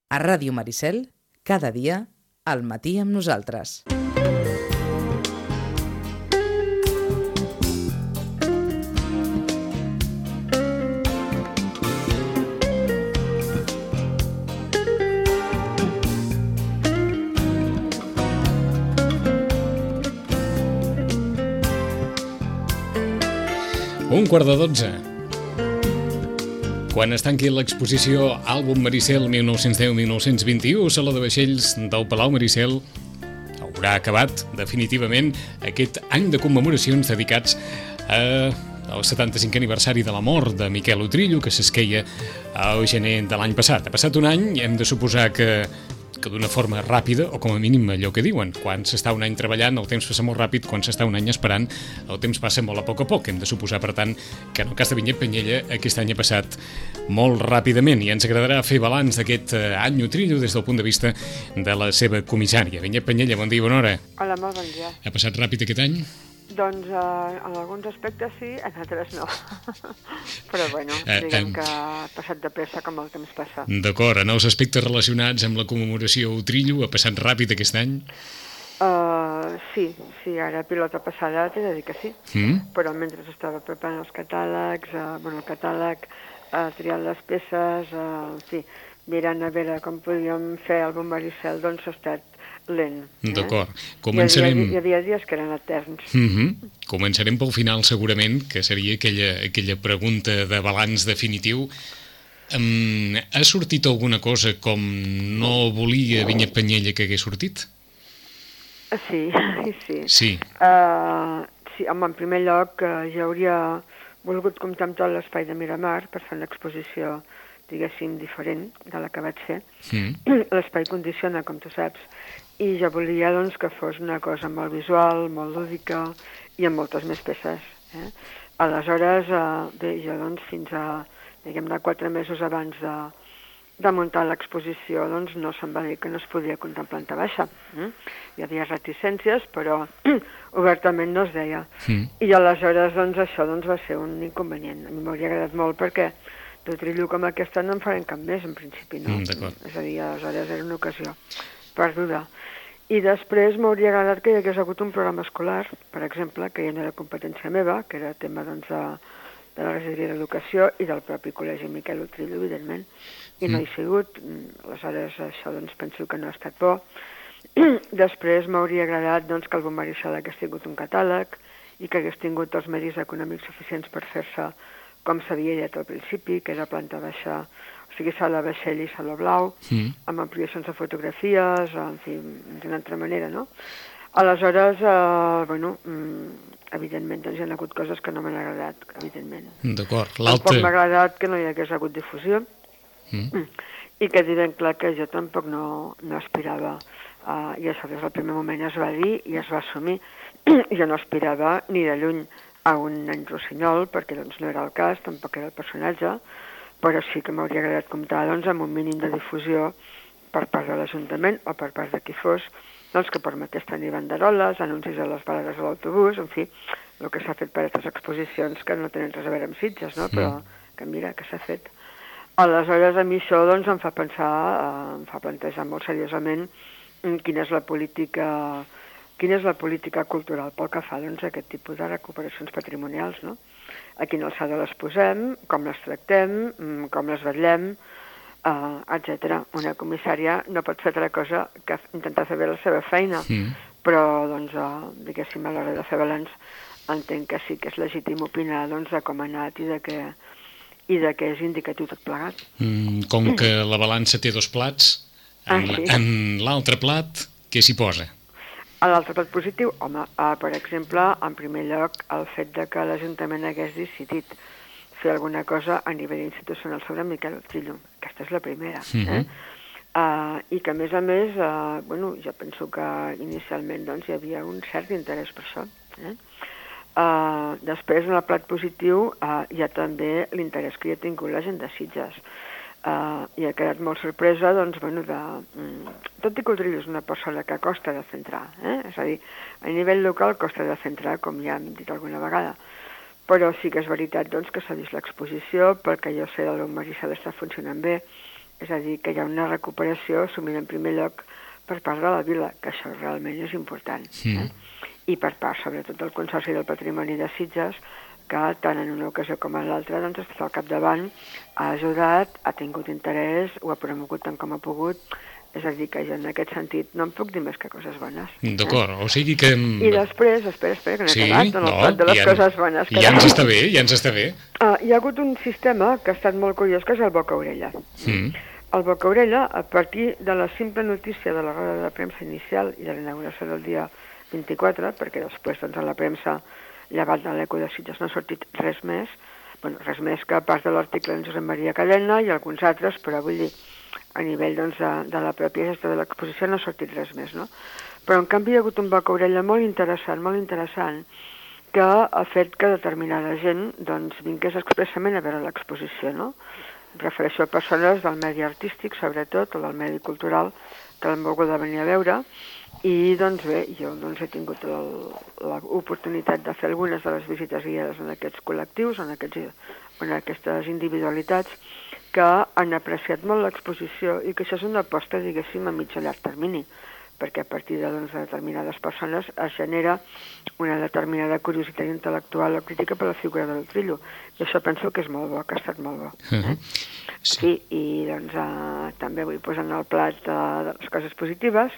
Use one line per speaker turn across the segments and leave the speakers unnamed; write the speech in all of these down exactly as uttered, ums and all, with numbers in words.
A Ràdio Maricel, cada dia, al matí amb nosaltres.
Un quart de dotze. Quan es tanqui l'exposició Àlbum Maricel mil nou-cents deu mil nou-cents vint-i-u, Saló de Vaixells del Palau Maricel, haurà acabat definitivament aquest any de commemoracions dedicats a el setanta-cinquè aniversari de la mort de Miquel Utrillo, que s'esqueia al gener de l'any passat. Ha passat un any i hem de suposar que que d'una forma ràpida, o com a mínim allò que diuen, quan s'està un any treballant el temps passa molt ràpid, quan s'està un any esperant el temps passa molt a poc a poc. Hem de suposar, per tant, que en el cas de Vinyet Penyella aquest any ha passat molt ràpidament i ens agradarà fer balanç d'aquest any Utrillo des del punt de vista de la seva comissària. Vinyet Penyella, bon dia i bona hora.
Hola, molt bon dia.
Ha passat ràpid aquest any?
Doncs uh, en alguns aspectes sí, en altres no. Però bueno, diguem eh, eh, que ha passat de pressa com el temps passa.
D'acord, en els aspectes relacionats amb la commemoració Utrillo, ha passat ràpid aquest any?
Uh, sí, sí, ara pilota passada t'he de dir que sí.
Mm?
Però mentre estava preparant els catàlegs, uh, bueno, el catàleg, uh, triant les peces, uh, en fi, mirant a veure com podíem fer el Maricel, doncs ha estat lent. Eh?
D'acord. Començarem...
Hi havia dies que eren eterns.
Mm-hmm. Començarem pel final, segurament, que seria aquella, aquella pregunta de balanç definitiu. Um, ha sortit alguna cosa com no volia Vinyet Penyella que hagués sortit?
Sí, sí.
Sí.
Uh, sí, home, en primer lloc, uh, ja hauria volgut comptar amb tot l'espai de Miramar per fer una exposició, diguéssim, diferent de la que vaig fer. Mm. L'espai condiciona, com tu saps, i jo volia doncs, que fos una cosa molt visual, molt lúdica i amb moltes més peces. Eh? Aleshores, eh, bé, jo doncs, fins a, diguem-ne, quatre mesos abans de, de muntar l'exposició, doncs no se'm va dir que no es podia comptar en planta baixa. Eh? Hi havia reticències, però obertament no es deia. Mm. I aleshores doncs, això doncs, va ser un inconvenient. A mi m'hauria agradat molt perquè d'Utrillo com aquesta no en farem cap més, en principi, no?
Mm,
és a dir, aleshores era una ocasió perduda. I després m'hauria agradat que hi hagués hagut un programa escolar, per exemple, que ja no era competència meva, que era tema doncs, de, de la regidoria d'Educació i del propi Col·legi Miquel Utrillo, evidentment, i mm. no hi ha sigut. Aleshores, això doncs, penso que no ha estat bo. Després m'hauria agradat doncs, que el Maricel hagués tingut un catàleg i que hagués tingut els medis econòmics suficients per fer-se com s'havia dit al principi, que era planta baixa, o sigui, sala vaixell i saló blau, mm. amb ampliacions de fotografies, en fi, d'una altra manera, no? Aleshores, eh, bueno, evidentment, doncs hi ha hagut coses que no m'han agradat, evidentment.
D'acord.
Tampoc m'ha agradat que no hi hagués hagut difusió, mm. i que dir ben clar que jo tampoc no, no aspirava, uh, i això des del primer moment es va dir i es va assumir, jo no aspirava ni de lluny a un any rossinyol, perquè doncs, no era el cas, tampoc era el personatge, però sí que m'hauria agradat comptar doncs, amb un mínim de difusió per part de l'Ajuntament o per part de qui fos, doncs, que permetés tenir banderoles, anuncis a les parades de l'autobús, en fi, el que s'ha fet per aquestes exposicions que no tenen res a veure amb Sitges, no? Però que mira, que s'ha fet. Aleshores, a mi això doncs, em fa pensar, eh, em fa plantejar molt seriosament quina és la política... quina és la política cultural pel que fa doncs, a aquest tipus de recuperacions patrimonials, no? A quina alçada les posem, com les tractem, com les vetllem, uh, etcètera. Una comissària no pot fer altra cosa que intentar fer bé la seva feina, mm. però, doncs, uh, diguéssim, a l'hora de fer balanç, entenc que sí que és legítim opinar doncs, de com ha anat i de què, i de què és indicatiu tot plegat.
Mm, com que la balança té dos plats, en, ah, sí? en l'altre plat, què s'hi posa?
A l'altre plat positiu, home, uh, per exemple, en primer lloc, el fet de que l'Ajuntament hagués decidit fer alguna cosa a nivell institucional sobre Miquel Utrillo. Aquesta és la primera. Mm-hmm. eh? uh, I que, a més a més, uh, bueno, jo penso que inicialment doncs, hi havia un cert interès per això. Eh? Uh, després, en el plat positiu, uh, hi ha també l'interès que hi ha tingut la gent de Sitges. Uh, i ha quedat molt sorpresa, doncs, bueno, de... Mm, tot i que Utrillo és una persona que costa de centrar, eh? És a dir, a nivell local costa de centrar, com ja hem dit alguna vegada, però sí que és veritat, doncs, que s'ha vist l'exposició, perquè jo sé que el Maricel està funcionant bé, És a dir, que hi ha una recuperació assumint en primer lloc per part de la vila, que això realment és important. Eh? I per part, sobretot, del Consorci del Patrimoni de Sitges, que tant en una ocasió com en l'altra doncs, ha estat al capdavant, ha ajudat, ha tingut interès, ho ha promogut tant com ha pogut. És a dir, que jo en aquest sentit no em puc dir més que coses bones.
D'acord, eh? O sigui que...
I després, espera, espera, que no he
sí,
acabat, en el
no,
plat de les
ja,
coses bones.
Ja ens està bé, ja ens està bé.
Uh, hi ha hagut un sistema que ha estat molt curiós, que és el boca-orella. Mm. El boca-orella, a partir de la simple notícia de la roda de premsa inicial i de l'inauguració del dia vint-i-quatre, perquè després doncs, a la premsa, llevat de l'Eco de Sitges, no ha sortit res més, bueno, res més que a part de l'article d'en Josep Maria Cadena i alguns altres, però vull dir, a nivell doncs, de, de la pròpia gestió de l'exposició no ha sortit res més, no? Però en canvi hi ha hagut un boca-orella molt interessant, molt interessant, que ha fet que determinada gent doncs, vingués expressament a veure l'exposició, no? Em refereixo a persones del medi artístic, sobretot, o del medi cultural, que l'han volgut venir a veure, i doncs bé, jo doncs, he tingut l'oportunitat de fer algunes de les visites guiades en aquests col·lectius, en, aquests, en aquestes individualitats, que han apreciat molt l'exposició i que això és una aposta, diguéssim, a mig a llarg termini, perquè a partir de, doncs, de determinades persones es genera una determinada curiositat intel·lectual o crítica per la figura del Trillo. I això penso que és molt bo, que ha estat molt bo. Eh? Uh-huh. Sí. Sí, i doncs eh, també vull posar en el plat eh, de les coses positives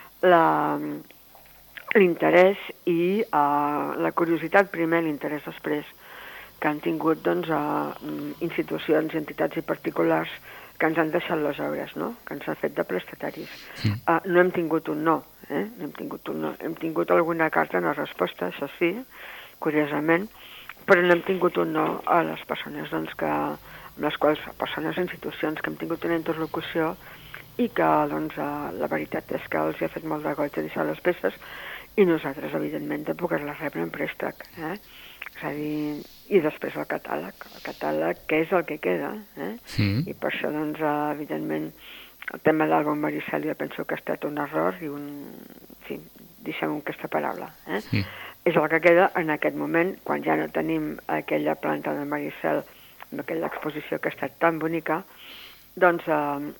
l'interès i eh, la curiositat primer, l'interès després, que han tingut doncs, a institucions, entitats i particulars que ens han deixat les obres, no? Que ens ha fet de prestataris. Mm. Uh, no hem tingut un no, eh? no hem tingut un no. Hem tingut alguna carta, una resposta, això sí, curiosament, però no hem tingut un no a les persones doncs, que, amb les quals, persones, institucions, que hem tingut una interlocució i que doncs, uh, la veritat és que els ha fet molt de goig a deixar les peces i nosaltres, evidentment, de poder-les rebre en préstec. Eh? És a dir, i després el catàleg, el catàleg, què és el que queda, eh? Mm. I per això, doncs, evidentment, el tema d'Àlbum Maricel jo penso que ha estat un error i un... Sí, deixem aquesta paraula, eh? Mm. És el que queda en aquest moment, quan ja no tenim aquella planta de Maricel, amb aquella exposició que ha estat tan bonica, doncs eh,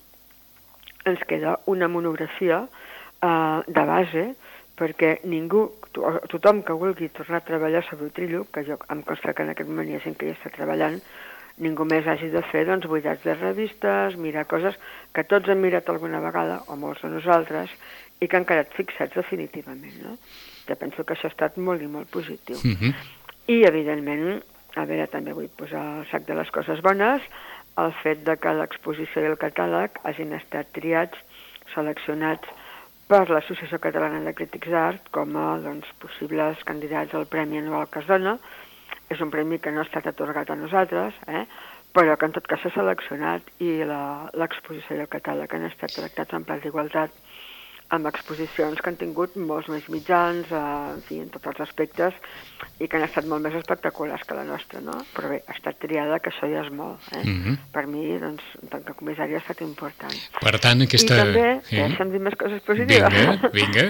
ens queda una monografia eh, de base perquè ningú, to tothom que vulgui tornar a treballar sobre el Trillo, que jo em consta que en aquest moment hi ha gent que hi està treballant, ningú més hagi de fer doncs, buidats de revistes, mirar coses que tots hem mirat alguna vegada, o molts de nosaltres, i que han quedat fixats definitivament. No? Jo penso que això ha estat molt i molt positiu. Mm-hmm. I, evidentment, a veure, també vull posar el sac de les coses bones, el fet de que l'exposició i el catàleg hagin estat triats, seleccionats per l'Associació Catalana de Crítics d'Art com a doncs, possibles candidats al Premi Anual que es dona. És un premi que no ha estat atorgat a nosaltres, eh? però que en tot cas s'ha seleccionat i l'exposició i el catàleg han estat tractats en pla d'igualtat amb exposicions que han tingut molts més mitjans, eh, en fi, en tots els aspectes, i que han estat molt més espectaculars que la nostra, no? Però bé, ha estat triada, que això ja és molt, eh? Mm-hmm. Per mi, doncs, en tant que comissari ha estat important.
Per tant, aquesta...
I també,
eh?
deixa'm dir més coses positives.
Vinga, vinga.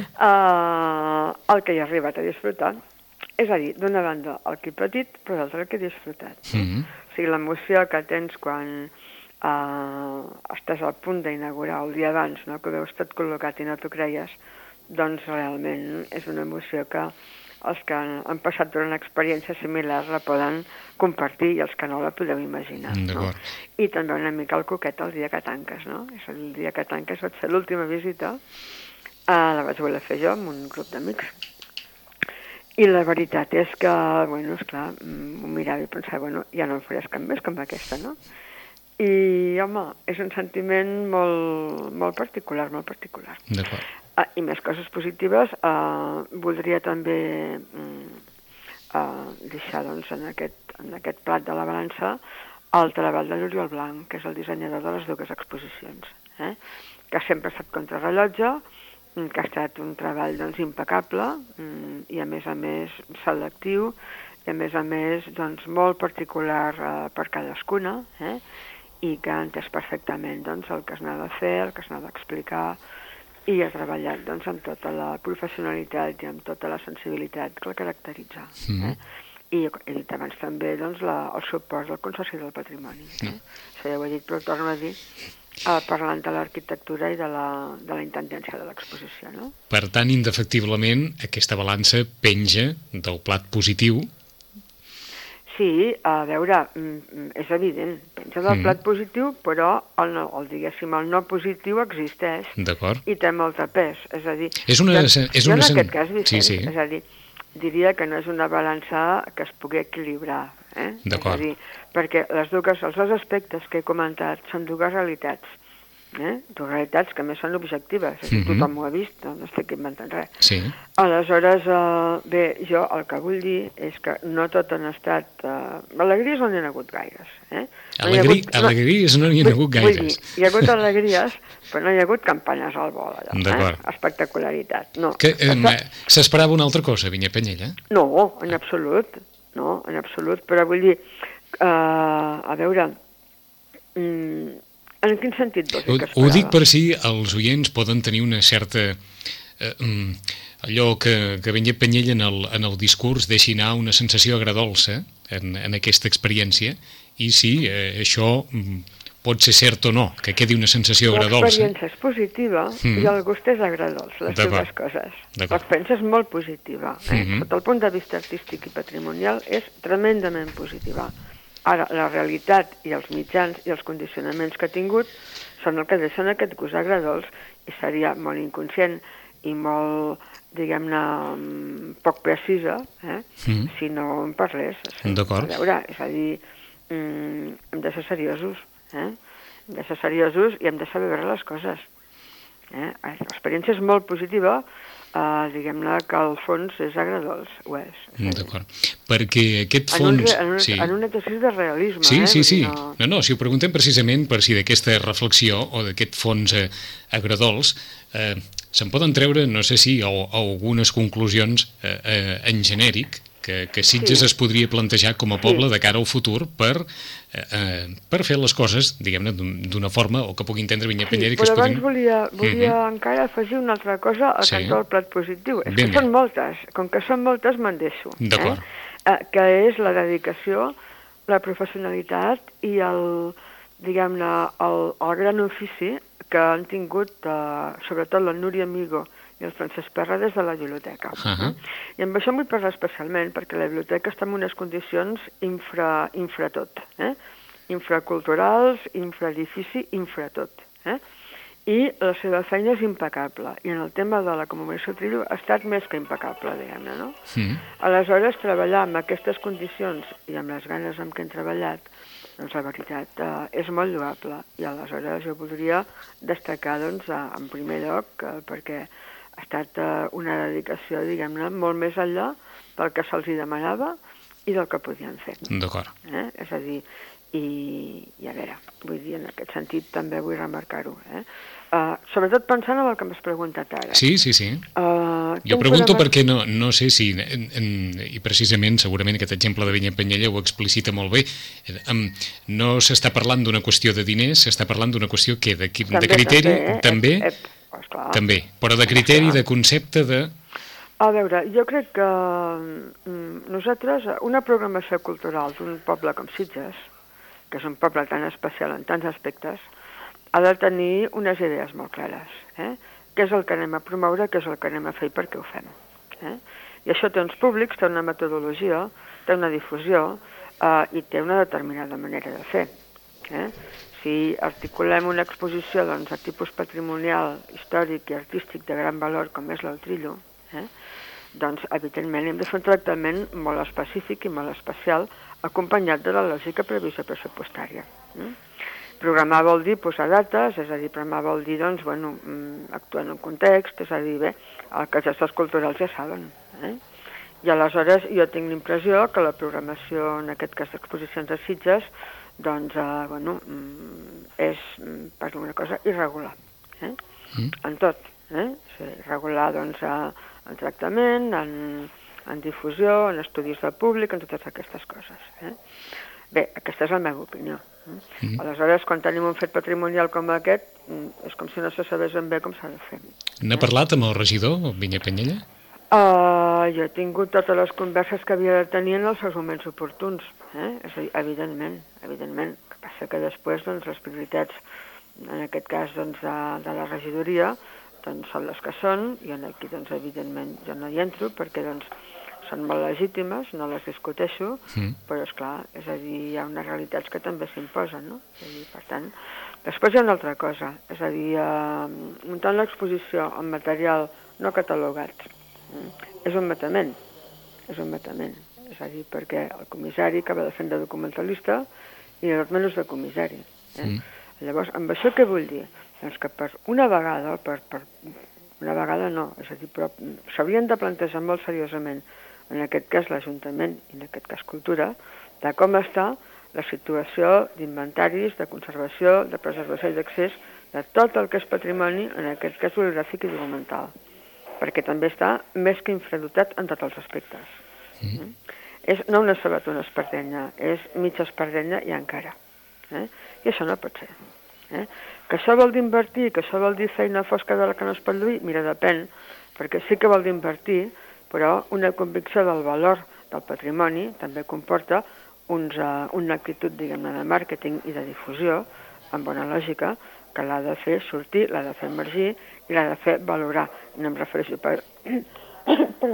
uh, el que hi ha arribat a disfrutar, és a dir, d'una banda el que he patit, però d'altra el que he disfrutat. Mm-hmm. O sigui, l'emoció que tens quan Uh, estàs al punt d'inaugurar el dia abans, no? Que veus tot col·locat i no t'ho creies, doncs realment és una emoció que els que han, han passat per una experiència similar la poden compartir i els que no la podeu imaginar. No? I també una mica el coquet el dia que tanques, no? És el dia que tanques vaig fer l'última visita, uh, la vaig voler fer jo amb un grup d'amics. I la veritat és que, bueno, esclar, m'ho mirava i pensava, bueno, ja no en faràs cap més com aquesta, no? I, home, és un sentiment molt, molt particular, molt particular. D'acord. Ah, I més coses positives, eh, voldria també eh, deixar doncs, en, aquest, en aquest plat de la balança el treball de l'Oriol Blanc, que és el dissenyador de les dues exposicions, eh? Que sempre ha estat contrarrellotge, que ha estat un treball doncs, impecable i a més a més selectiu i a més a més doncs, molt particular eh, per cadascuna, eh? I que ha entès perfectament doncs, el que es n'ha de fer, el que es n'ha d'explicar, i ha treballat doncs, amb tota la professionalitat i amb tota la sensibilitat que el caracteritza. Mm-hmm. eh? I he dit abans també doncs, la, el suport del Consorci del Patrimoni. Eh? Mm. Això ja ho he dit, però torno a dir uh, parlant de l'arquitectura i de la, de la intendència de l'exposició, no?
Per tant, indefectiblement, aquesta balança penja del plat positiu.
Sí, a veure, és evident, penja del mm. plat positiu, però el, no, el, diguéssim, el no positiu existeix i té molta pes. És a dir,
és una,
jo,
és
jo
una...
en aquest cas, Vicenç,
sí, sí.
és a dir, diria que no és una balança que es pugui equilibrar. Eh?
D'acord.
És a dir, perquè les dues, els dos aspectes que he comentat són dues realitats. Eh? Dues realitats que més són objectives, és a dir, mm-hmm. tothom ho ha vist, no, no estic inventant res.
Sí.
Aleshores, eh, bé, jo el que vull dir és que no tot han estat... Eh, alegries no n'hi ha hagut gaires. Eh? No
Alegri... hagut, alegries no n'hi ha hagut gaires.
Vull dir, hi ha hagut alegries, però no hi ha hagut campanyes al vol, allò.
D'acord.
Eh? Espectacularitat. No.
Que, eh, s'esperava una altra cosa, Vinyapanyella?
No, en absolut. No, en absolut, però vull dir... Eh, a veure... Mm, en quin sentit vols dir que esperava?
Ho dic per si els oients poden tenir una certa... Eh, allò que, que Vinyapanyella en, el, en el discurs deixi anar una sensació agradolça en, en aquesta experiència i si eh, això pot ser cert o no, que quedi una sensació agradolça.
L'experiència és positiva mm. i el gust és agradolç, les dues coses. L'experiència és molt positiva. Eh? Mm-hmm. Sota el punt de vista artístic i patrimonial és tremendament positiva. Ara, la realitat i els mitjans i els condicionaments que ha tingut són el que deixen aquest gust agradolç i seria molt inconscient i molt, diguem-ne, poc precisa, eh? mm. si no en parlés.
D'acord.
A veure, és a dir, mm, hem de ser seriosos, eh? hem de ser seriosos i hem de saber veure les coses. Eh? L'experiència és molt positiva, Uh, diguem-ne que el fons és agradolç, ho és.
D'acord, perquè aquest fons...
En un, en un, sí. en un exercici de realisme.
Sí,
eh?
sí, sí.
No...
no, no, si ho preguntem precisament per si d'aquesta reflexió o d'aquest fons eh, agradolç eh, se'n poden treure, no sé si, o, o algunes conclusions eh, eh, en genèric que, que Sitges sí. es podria plantejar com a poble sí. de cara al futur per, eh, per fer les coses, diguem-ne, d'una forma o que pugui entendre Vinyapanyella.
Sí, però abans puguin... volia, volia mm-hmm. encara afegir una altra cosa al sí. cantó del plat positiu. És ben que bé. Són moltes, com que són moltes me'n deixo.
D'acord.
Eh? Eh, que és la dedicació, la professionalitat i el, diguem-ne, el, el gran ofici que han tingut, eh, sobretot la Núria Amigo i el Francesc Perra des de la biblioteca. Uh-huh. I amb això em vull parlar especialment perquè la biblioteca està en unes condicions infra, infratot, eh? infraculturals, infraedifici, infratot. Eh? I la seva feina és impecable. I en el tema de la commemoració Trillo ha estat més que impecable, diguem-ne, no? Uh-huh. Aleshores, treballar amb aquestes condicions i amb les ganes amb què hem treballat, doncs la veritat eh, és molt lloable. I aleshores jo voldria destacar, doncs, eh, en primer lloc, eh, perquè ha estat uh, una dedicació, diguem-ne, molt més enllà del que se'ls demanava i del que podien fer.
D'acord.
Eh? És a dir, i, i a veure, vull dir, en aquest sentit també vull remarcar-ho. Eh? Uh, sobretot pensant en el que m'has preguntat ara.
Sí, sí, sí. Uh, jo pregunto podem... perquè no, no sé si, en, en, i precisament, segurament aquest exemple de Vinyapanyella ho explicita molt bé, um, no s'està parlant d'una qüestió de diners, s'està parlant d'una qüestió que de, de, de criteri, també, eh? també ep, ep. Esclar. També, però de criteri, de concepte, de...
A veure, jo crec que mm, nosaltres, una programació cultural d'un poble com Sitges, que és un poble tan especial en tants aspectes, ha de tenir unes idees molt clares. Eh? Què és el que anem a promoure, què és el que anem a fer i per què ho fem. Eh? I això té uns públics, té una metodologia, té una difusió eh, i té una determinada manera de fer. Eh? Si articulem una exposició doncs, de tipus patrimonial, històric i artístic de gran valor, com és l'El Trillo, eh, doncs, evidentment, hem de fer un tractament molt específic i molt especial, acompanyat de la lògica previsió pressupostària. Eh? Programar vol dir posar dates, és a dir, programar vol dir, doncs, bueno, actuar en un context, és a dir, bé, el que els gestors culturals ja saben. Eh? I aleshores jo tinc l'impressió que la programació, en aquest cas d'exposicions de Sitges, doncs, eh, bueno, és, per dir una cosa, irregular, eh? Mm. En tot, eh? Sí, irregular, doncs, en tractament, en, en difusió, en estudis de públic, en totes aquestes coses, eh? Bé, aquesta és la meva opinió. Eh? Mm. Aleshores, quan tenim un fet patrimonial com aquest, és com si no se sabés ben bé com s'ha de fer.
N'ha parlat amb el regidor, Vinyapanyella?
Uh, jo he tingut totes les converses que havia de tenir en els seus moments oportuns, eh? És a dir, evidentment, evidentment. El que passa que després, doncs, les prioritats en aquest cas doncs, de, de la regidoria, doncs són les que són, i aquí doncs, evidentment jo no hi entro perquè doncs, són molt legítimes, no les discuteixo, mm. però esclar, és a dir, hi ha unes realitats que també s'imposen, no? És a dir, per tant, després hi ha una altra cosa, és a dir, eh, muntant l'exposició amb material no catalogat, eh, és un matament, és un matament, és a dir, perquè el comissari acaba de fer de documentalista i normalment és de comissari. Eh? Mm. Llavors, amb això què vull dir? Doncs que per una vegada, per, per una vegada no, és a dir, però s'haurien de plantejar molt seriosament, en aquest cas l'Ajuntament i en aquest cas Cultura, de com està la situació d'inventaris, de conservació, de preservació i d'accés de tot el que és patrimoni, en aquest cas bibliogràfic i documental, perquè també està més que infradotat en tots els aspectes. Mm. Mm? És no una sabatona espardenya, és mitja espardenya i encara. Eh? I això no pot ser. Eh? Que això vol dir invertir, que això vol dir feina fosca de la que no es pot lluir, mira, depèn, perquè sí que vol dir invertir, però una convicció del valor del patrimoni també comporta uns, uh, una actitud, diguem-ne, de màrqueting i de difusió, amb bona lògica, que l'ha de fer sortir, l'ha de fer emergir i l'ha de fer valorar. I no em refereixo per, per,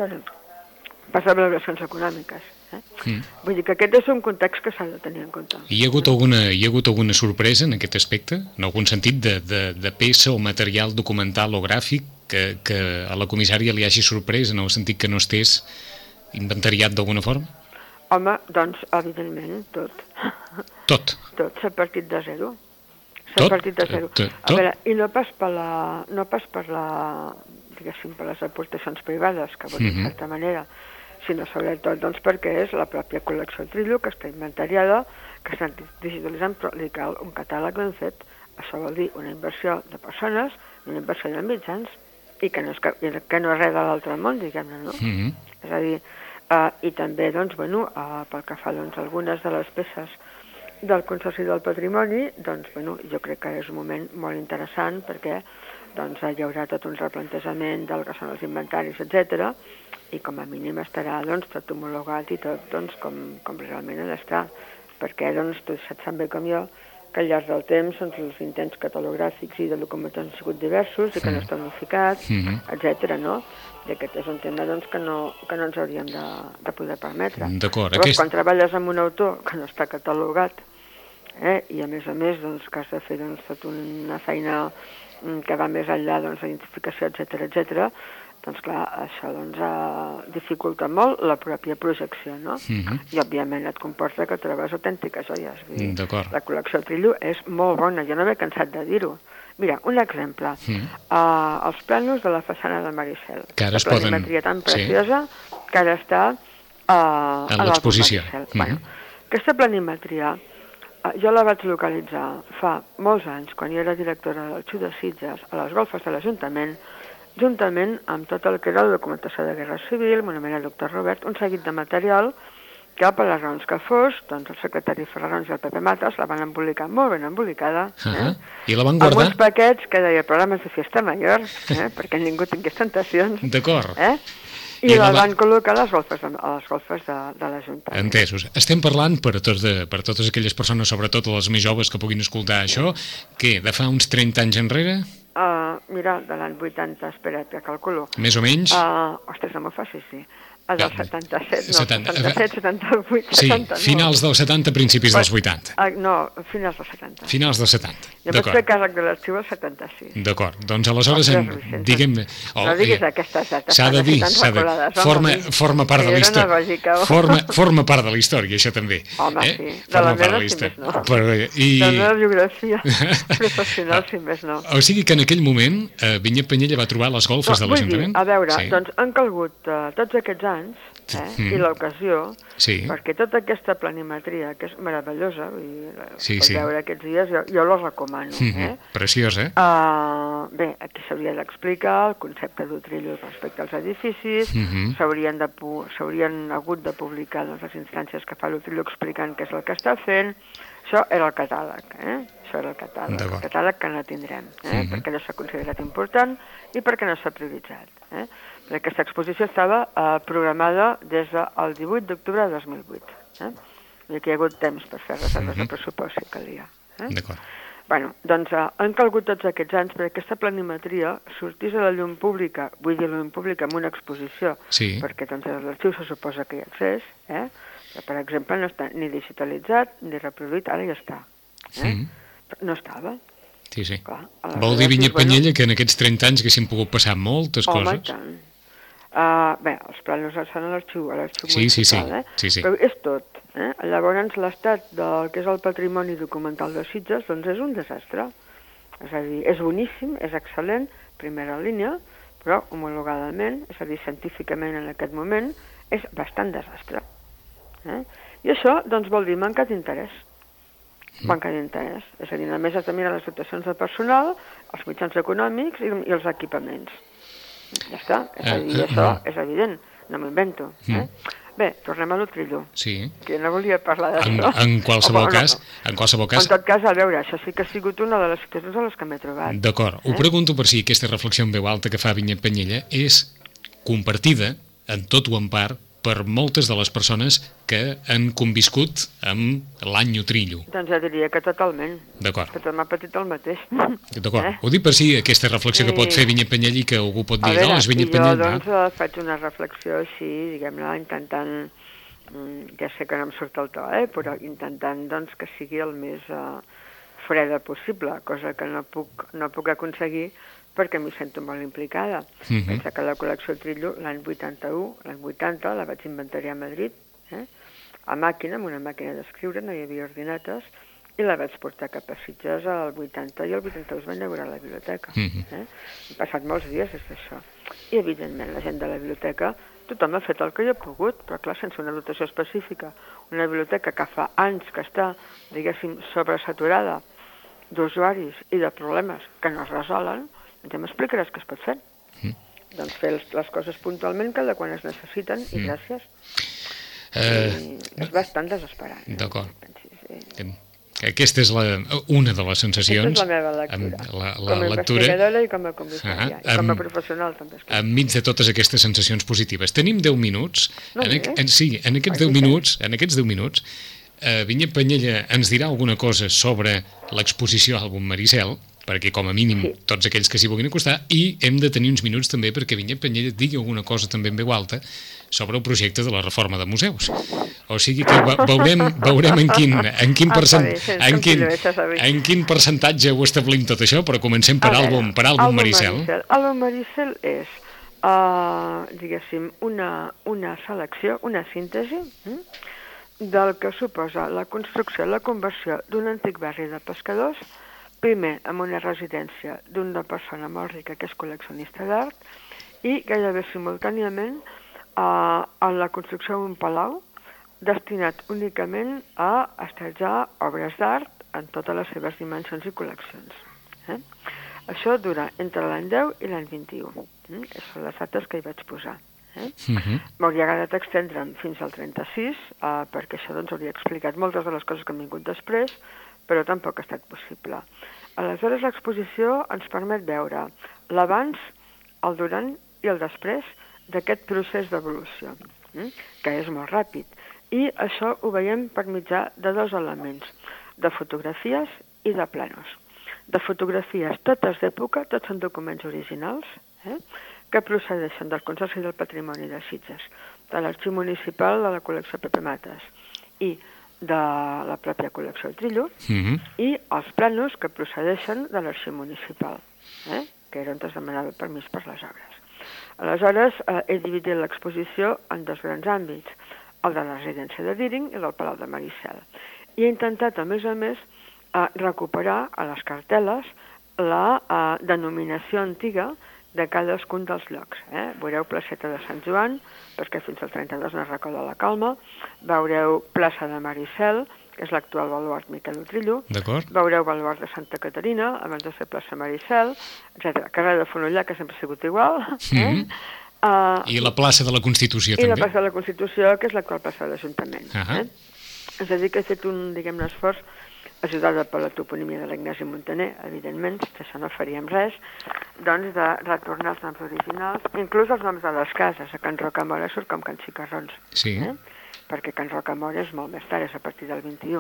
per les valoracions econòmiques. Eh? Mm. Vull dir que aquest és un context que s'ha de tenir en compte.
Hi ha hagut alguna, hi ha hagut alguna sorpresa en aquest aspecte? En algun sentit de, de, de peça o material documental o gràfic que, que a la comissària li hagi sorprès en el sentit que no estés inventariat d'alguna forma?
Home, doncs, evidentment, tot.
Tot?
Tot, s'ha partit de zero. S'ha partit de zero. Tot? A veure, i no pas per la, no pas per la, diguéssim, per les aportacions privades, que vol dir mm-hmm. de certa manera, sinó sobretot doncs, perquè és la pròpia col·lecció Trillo, que està inventariada, que està digitalitzant, però li cal un catàleg ben fet. Això vol dir una inversió de persones, una inversió de mitjans, i que no és, que no és res de l'altre món, diguem-ne, no? Mm-hmm. És a dir, uh, i també, doncs, bueno, uh, pel que fa doncs, algunes de les peces del Consorci del Patrimoni, doncs, bueno, jo crec que és un moment molt interessant perquè doncs, hi haurà tot un replantejament del que són els inventaris, etcètera, i com a mínim estarà doncs, tot homologat i tot doncs, com, com realment ha d'estar, perquè doncs, tu saps tan bé com jo que al llarg del temps doncs, els intents catalogràfics i de documentació han sigut diversos i que no estan unificats, mm-hmm. etcètera, no? I aquest és un tema doncs, que, no, que no ens hauríem de, de poder permetre.
D'acord.
Aquest... Quan treballes amb un autor que no està catalogat eh, i a més a més doncs, que has de fer doncs, tota una feina que va més enllà de doncs, la identificació, etcètera, etcètera, doncs clar, això doncs, eh, dificulta molt la pròpia projecció, no? Mm-hmm. I òbviament et comporta que trobes autèntiques joies.
D'acord.
La col·lecció Trillo és molt bona, jo no m'he cansat de dir-ho. Mira, un exemple, mm. uh, els plànols de la façana de Maricel.
Que ara es
la
poden...
planimetria tan preciosa sí. que ara està uh,
a l'exposició.
Mm-hmm. Bueno, aquesta planimetria uh, jo la vaig localitzar fa molts anys, quan jo era directora del Xu de Sitges, a les golfes de l'Ajuntament, juntament amb tot el que era la documentació de Guerra Civil, monument al doctor Robert, un seguit de material que, per les raons que fos, doncs el secretari Ferrarons i el Pepe Matas la van embolicar molt ben embolicada,
uh-huh.
eh?
I la van guardar?
Amb uns paquets que deia programes de fiesta mayor, eh? perquè ningú tingués tentacions.
D'acord.
Eh? I, I la van va... col·locar a les golfes de, a les golfes de, de l'Ajuntament.
Entesos. Estem parlant, per, tots de, per totes aquelles persones, sobretot les més joves que puguin escoltar això, què, de fa uns trenta anys enrere?
Uh, mira, de l'any vuitanta, espera't, que calculo.
Més o menys?
Uh, ostres, no m'ho facis, sí. El del setanta-set, no,
setanta,
setanta-set, setanta-vuit,
sí,
setanta-nou.
Finals dels setanta, principis dels vuitanta.
Uh, no, finals dels setanta.
Finals dels setanta,
jo vaig fer càrrec de l'arxiu al setanta-sis.
D'acord, doncs aleshores, en, diguem...
Oh, no diguis eh, aquestes dates.
S'ha de dir, s'ha de... Forma, forma part de la història. Forma, forma part de la història, això també.
Home,
eh?
sí.
De
la meva, si més no.
Però, i...
De la meva biografia professional, si més no.
O sigui que en aquell moment, eh, Vinyet Penyella va trobar les golfes no, de l'Ajuntament?
A veure, sí. doncs han calgut uh, tots aquests anys, eh, mm. i l'ocasió, sí. perquè tota aquesta planimetria, que és meravellosa, i, sí, sí. veure aquests dies, jo, jo la recomano.
Mm-hmm.
Eh?
Preciós, eh?
Uh, bé, aquí s'hauria d'explicar el concepte d'Utrillo respecte als edificis, mm-hmm. s'haurien de s'haurien hagut de publicar doncs, les instàncies que fa l'Utrillo explicant què és el que està fent. Això era el catàleg, eh? Això era el catàleg, el catàleg que no tindrem, eh? Mm-hmm. perquè no s'ha considerat important i perquè no s'ha prioritzat. Eh? Aquesta exposició estava eh, programada des del divuit d'octubre de dos mil vuit. Eh? I aquí hi ha hagut temps per fer reserves mm-hmm. de pressupost si calia. Eh?
D'acord.
Bueno, doncs eh, han calgut tots aquests anys perquè aquesta planimetria sortís a la llum pública, vull dir la llum pública amb una exposició,
sí.
perquè doncs l'arxiu se suposa que hi ha accés, eh? Però, per exemple, no està ni digitalitzat ni reproduït, ara ja està. Eh? Mm. No estava.
Sí, sí.
Clar,
vol dir, Vinyet bueno, Penyella, que en aquests trenta anys haguessin pogut passar moltes
home,
coses?
Home, tant. Uh, bé, els plans estan a l'arxiu
sí,
municipal,
sí, sí.
eh?
sí, sí.
Però és tot. Eh? Llavors, l'estat del que és el patrimoni documental de Sitges doncs és un desastre. És a dir, és boníssim, és excel·lent, primera línia, però homologadament, és a dir, científicament en aquest moment, és bastant desastre. Eh? I això doncs, vol dir manca d'interès. Mm. Manca d'interès. És a dir, només has de mirar les dotacions de personal, els mitjans econòmics i, i els equipaments. Ja està, és a dir, uh, uh, això uh. és evident, no m'ho invento. Eh? Mm. Bé, tornem a l'Utrillo,
sí.
que no volia parlar d'això.
En, en, qualsevol cas, no, en qualsevol cas...
En tot cas, a veure, això sí que ha sigut una de les situacions a les que m'he trobat.
D'acord, eh? Ho pregunto per si aquesta reflexió en veu alta que fa Vinyet Penyella és compartida, en tot o en part, per moltes de les persones que han conviscut amb l'any Utrillo.
Doncs ja diria que totalment.
D'acord.
Que tot m'ha patit el mateix.
D'acord. Eh? Ho dic per si aquesta reflexió sí. que pot fer Vinyet Penyella i que algú pot dir,
veure,
no, és Vinyet
jo,
Penyella.
Jo doncs faig una reflexió així, diguem-ne, intentant, ja sé que no em surt el to, eh, però intentant doncs que sigui el més uh, freda possible, cosa que no puc, no puc aconseguir perquè m'hi sento molt implicada. Uh-huh. Pensa que la col·lecció Trillo l'any vuitanta-u, l'any vuitanta, la vaig inventariar a Madrid, eh? a màquina, amb una màquina d'escriure, no hi havia ordinetes, i la vaig portar cap a Sitges al vuitanta, i el vuitanta-u es va inaugurar a la biblioteca. Uh-huh. eh? Han passat molts dies des d'això. I, evidentment, la gent de la biblioteca, tothom ha fet el que hi ha pogut, però, clar, sense una dotació específica. Una biblioteca que fa anys que està, diguéssim, sobresaturada d'usuaris i de problemes que no es resolen, ja m'explicaràs què es pot fer. Mm. Doncs fer les, les coses puntualment cada quan es necessiten i mm. gràcies. Uh, I és bastant desesperant.
D'acord. Sí. Aquesta és la, una de les sensacions.
Aquesta és la meva lectura.
La, la
com a
lectura,
investigadora i com a comissària. Uh-huh. I com a
amb,
professional també.
Enmig de totes aquestes sensacions positives. Tenim deu minuts.
No,
en, en, sí, en aquests deu minuts, en aquests deu minuts, uh, Vinyet Penyella ens dirà alguna cosa sobre l'exposició àlbum Maricel, perquè com a mínim sí. tots aquells que s'hi vulguin acostar, i hem de tenir uns minuts també perquè Vinyet Penyella digui alguna cosa també en veu alta sobre el projecte de la reforma de museus. O sigui que veurem, veurem en, quin, en, quin percent, en, quin, en quin percentatge ho establim tot això, però comencem per àlbum, per àlbum Maricel.
Àlbum Maricel és, uh, diguéssim, una, una selecció, una síntesi hm, del que suposa la construcció i la conversió d'un antic barri de pescadors, primer amb una residència d'una persona molt rica que és col·leccionista d'art, i gairebé simultàniament a, a la construcció d'un palau destinat únicament a estatjar obres d'art en totes les seves dimensions i col·leccions. Eh? Això dura entre l'any deu i l'any vint-i-u. Eh? Aquestes són les dates que hi vaig posar. Eh? Uh-huh. M'hauria agradat extendre'm fins al trenta-sis, eh, perquè això doncs, hauria explicat moltes de les coses que han vingut després, però tampoc ha estat possible. Aleshores, l'exposició ens permet veure l'abans, el durant i el després d'aquest procés d'evolució, eh? que és molt ràpid. I això ho veiem per mitjà de dos elements, de fotografies i de planos. De fotografies totes d'època, tots són documents originals, eh? que procedeixen del Consorci del Patrimoni de Sitges, de l'Arxiu Municipal de la col·lecció Pepe Mates i de la pròpia col·lecció Trillo, mm-hmm. i els planos que procedeixen de l'Arxiu Municipal, eh? que era on es demanava permís per les obres. Aleshores, eh, he dividit l'exposició en dos grans àmbits, el de la residència de Díring i del Palau de Maricel. I he intentat, a més a més, eh, recuperar a les cartel·les la eh, denominació antiga de cadascun dels llocs. Eh? Veureu Placeta de Sant Joan, perquè fins al trenta-dos no es recorda la calma, veureu Plaça de Maricel, que és l'actual baluart Miquel Utrillo, veureu baluart de Santa Caterina, abans de ser plaça Maricel, etcètera. Carrer de Fonollà, que sempre ha sigut igual. Eh? Mm-hmm. Uh,
I la plaça de la Constitució,
i
també.
I la plaça de la Constitució, que és l'actual plaça de l'Ajuntament. Uh-huh. eh? És a dir, que he fet un, diguem, un esforç ajudada per la toponímia de l'Ignasi Montaner, evidentment, que això no faríem res, doncs de retornar els noms originals, inclús els noms de les cases. A Can Rocamora surt com Can Xicarrons.
Sí.
Eh? Perquè Can Rocamora és molt més tard, és a partir del vint-i-u.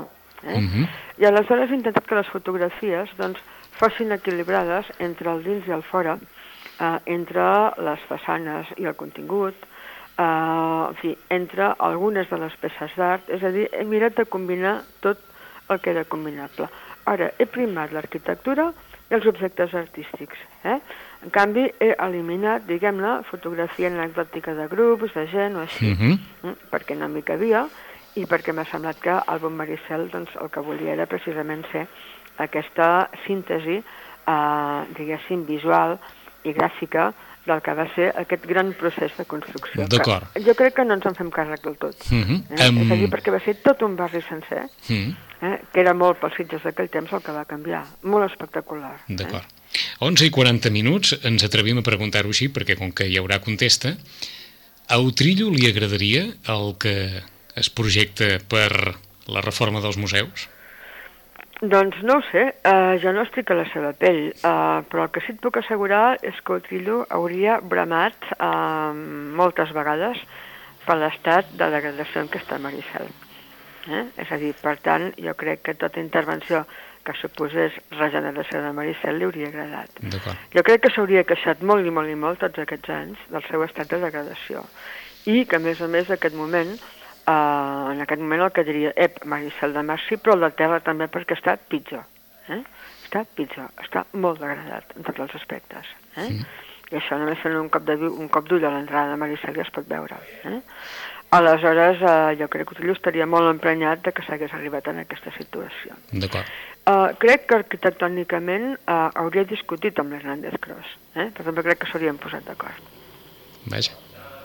Eh? Uh-huh. I aleshores he intentat que les fotografies doncs, fossin equilibrades entre el dins i el fora, eh, entre les façanes i el contingut, eh, en fi, entre algunes de les peces d'art, és a dir, he mirat de combinar tot el que era combinable. Ara, he primat l'arquitectura i els objectes artístics. Eh? En canvi, he eliminat, diguem-ne, fotografia anecdòtica de grups, de gent o així, uh-huh. perquè no m'hi cabia i perquè m'ha semblat que Àlbum Maricel doncs, el que volia era precisament ser aquesta síntesi, eh, diguéssim, visual i gràfica del que va ser aquest gran procés de construcció.
D'acord.
Jo crec que no ens en fem càrrec del tot. Uh-huh. eh? um... És a dir, perquè va ser tot un barri sencer, uh-huh. eh? que era molt pels Sitges d'aquell temps el que va canviar. Molt espectacular.
D'acord. Eh? onze i quaranta minuts, ens atrevim a preguntar-ho així, perquè com que hi haurà contesta, a Utrillo li agradaria el que es projecta per la reforma dels museus?
Doncs no ho sé, uh, jo no estic a la seva pell, uh, però el que sí et puc assegurar és que Utrillo hauria bramat uh, moltes vegades per l'estat de degradació en què està Maricel. Eh? És a dir, per tant, jo crec que tota intervenció que suposés regeneració de Maricel li hauria agradat. Jo crec que s'hauria queixat molt i molt i molt tots aquests anys del seu estat de degradació i que a més a més aquest moment Uh, en aquest moment el que diria, ep, Maricel de Mar sí, però el de terra també perquè està pitjor. Eh? Està pitjor, està molt degradat en tots els aspectes. Eh? Sí. I això només fent un cop d'ull a l'entrada de Maricel ja es pot veure. Eh? Aleshores, uh, jo crec que Utrillo estaria molt emprenyat de que s'hagués arribat en aquesta situació.
D'acord.
Uh, crec que arquitectònicament uh, hauria discutit amb l'Hernández Cros, eh? però també crec que s'haurien posat d'acord.
Vaja.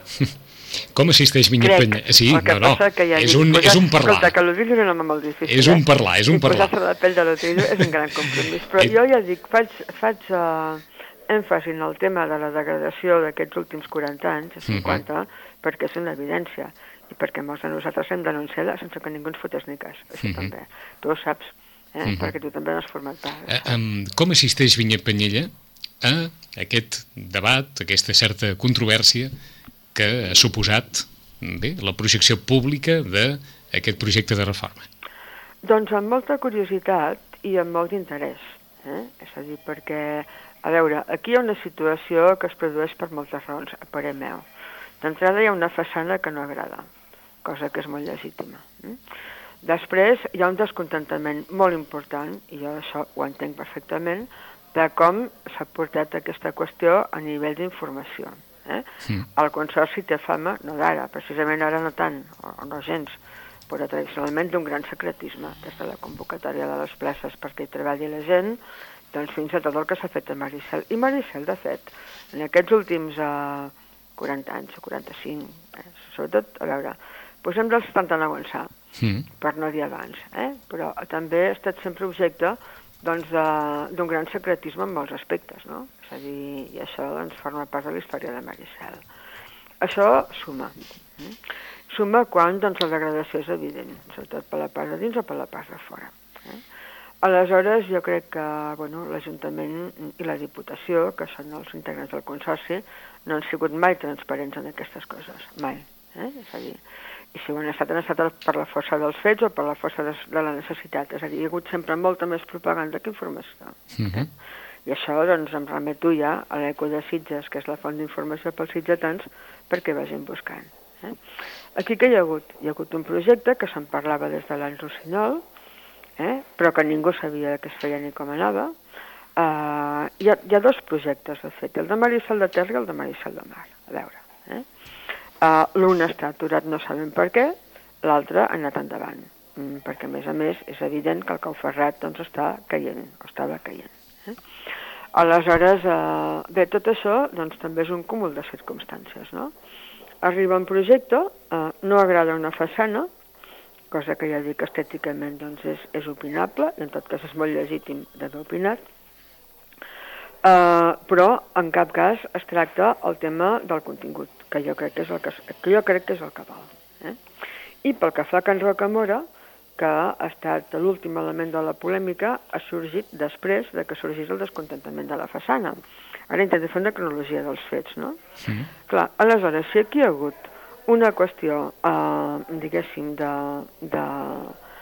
Com assisteix Vinyet Penyella? Sí, no, no,
ja
és, un, és un parlar.
Escolta, que l'Utrillo és un home molt difícil.
És un parlar, és un
I
parlar.
posar-se a la pell de l'Utrillo és un gran compromís. Però jo ja dic, faig, faig uh, èmfasi en el tema de la degradació d'aquests últims quaranta anys, cinquanta, uh-huh. perquè és una evidència i perquè molts de nosaltres hem denunciat sense que ningú ens fotés ni cas. Això uh-huh. també. Tu ho saps, eh? uh-huh. perquè tu també n'has format part.
Uh, um, com assisteix Vinyet Penyella a aquest debat, a aquesta certa controvèrsia que ha suposat bé, la projecció pública d'aquest projecte de reforma?
Doncs amb molta curiositat i amb molt d'interès. Eh? És a dir, perquè, a veure, aquí hi ha una situació que es produeix per moltes raons, a parer meu. D'entrada hi ha una façana que no agrada, cosa que és molt legítima. Eh? Després hi ha un descontentament molt important, i jo això ho entenc perfectament, de com s'ha portat aquesta qüestió a nivell d'informació. Eh? Sí. El Consorci té fama, no d'ara, precisament ara no tant, o, o no gens, però tradicionalment d'un gran secretisme, des de la convocatòria de les places perquè hi treballi la gent, doncs fins a tot el que s'ha fet a Maricel. I Maricel, de fet, en aquests últims uh, quaranta anys, o quaranta-cinc, eh? sobretot, a veure, posem del setanta-nou ençà, sí. per no dir abans, eh? però també ha estat sempre objecte doncs, d'un gran secretisme en molts aspectes, no? És a dir, i això doncs, forma part de la història de Maricel. Això suma. Eh? Suma quan doncs, la degradació és evident, sobretot per la part de dins o per la part de fora. Eh? Aleshores, jo crec que bueno, l'Ajuntament i la Diputació, que són els integrants del Consorci, no han sigut mai transparents en aquestes coses, mai. Eh? És a dir, i si ho han estat, han estat per la força dels fets o per la força de, de la necessitat. És a dir, hi ha hagut sempre molta més propaganda que informació. Uh-huh. I això, doncs, em remeto ja a l'Eco de Sitges, que és la font d'informació pels sitgetans, perquè vagin buscant. Eh? Aquí què hi ha hagut? Hi ha hagut un projecte que se'n parlava des de l'any Rossinyol, eh? però que ningú sabia què es feia ni com anava. Uh, hi, ha, hi ha dos projectes, de fet, el de Maricel de Terra i el de Maricel de Mar. A veure, eh? Uh, l'un està aturat, no sabem per què, l'altre ha anat endavant, mm, perquè a més a més és evident que el Cau Ferrat doncs, està caient, o estava caient. Eh? Aleshores, uh, bé, tot això doncs, també és un cúmul de circumstàncies, no? Arriba un projecte, uh, no agrada una façana, cosa que ja dic estèticament doncs, és, és opinable, i en tot cas és molt legítim d'haver opinat, Uh, però en cap cas es tracta el tema del contingut, que jo crec que és el que, que, jo crec que, és el que val. Eh? I pel que fa a Can Rocamora, que ha estat l'últim element de la polèmica, ha sorgit després de que sorgís el descontentament de la façana. Ara intento fer una cronologia dels fets, no? Sí. Clar, aleshores, si aquí hi ha hagut una qüestió, uh, diguéssim, de, de,